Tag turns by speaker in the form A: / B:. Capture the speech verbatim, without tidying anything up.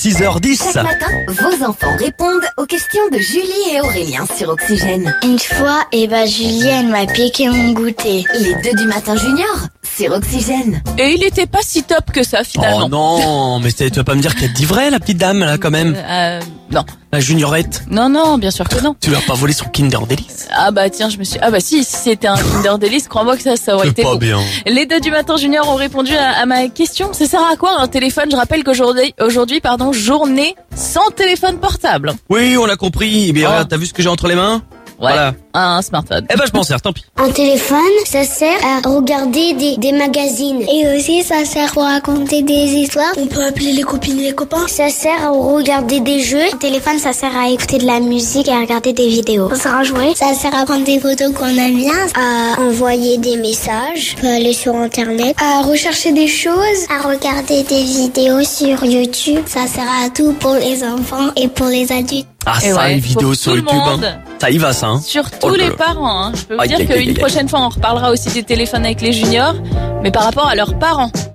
A: six heures dix.
B: Chaque matin, vos enfants répondent aux questions de Julie et Aurélien sur Oxygène.
C: Une fois, eh ben, Julie, elle m'a piqué mon goûter.
B: Les deux du matin junior sur Oxygène.
D: Et il était pas si top que ça, finalement.
A: Oh non, mais tu vas pas me dire qu'elle dit vrai, la petite dame, là, quand même.
D: Euh, non.
A: La juniorette.
D: Non, non, bien sûr que non.
A: Tu lui as pas volé son Kinder Delice.
D: Ah bah tiens, je me suis... Ah bah si, si c'était un Kinder Delice, crois-moi que ça, ça aurait
A: C'est
D: été
A: pas
D: bon.
A: bien.
D: Les deux du matin junior ont répondu à, à ma question. Ça sert à quoi un téléphone? Je rappelle qu'aujourd'hui, aujourd'hui, pardon, journée sans téléphone portable.
A: Oui, on l'a compris. Eh bien,
D: Oh.
A: regarde, t'as vu ce que j'ai entre les mains?
D: Ouais.
A: Voilà.
D: Un smartphone.
A: Eh ben, je m'en sers, tant pis.
C: Un téléphone, ça sert à regarder des, des magazines. Et aussi, ça sert pour raconter des histoires. On peut appeler les copines et les copains. Ça sert à regarder des jeux. Un téléphone, ça sert à écouter de la musique et à regarder des vidéos. Ça sert à jouer. Ça sert à prendre des photos qu'on aime bien. À envoyer des messages. On peut aller sur Internet. À rechercher des choses. À regarder des vidéos sur YouTube. Ça sert à tout pour les enfants et pour les adultes.
A: Ah,
D: Et
A: ça,
D: ouais,
A: les vidéos
D: pour
A: sur
D: tout le
A: YouTube,
D: monde.
A: hein. Ça y va, ça, hein.
D: Sur tous
A: Oh là
D: les
A: là.
D: parents, hein. Je peux vous
A: Aïe,
D: dire
A: aïe, aïe,
D: qu'une
A: aïe.
D: prochaine fois, on reparlera aussi des téléphones avec les juniors, mais par rapport à leurs parents.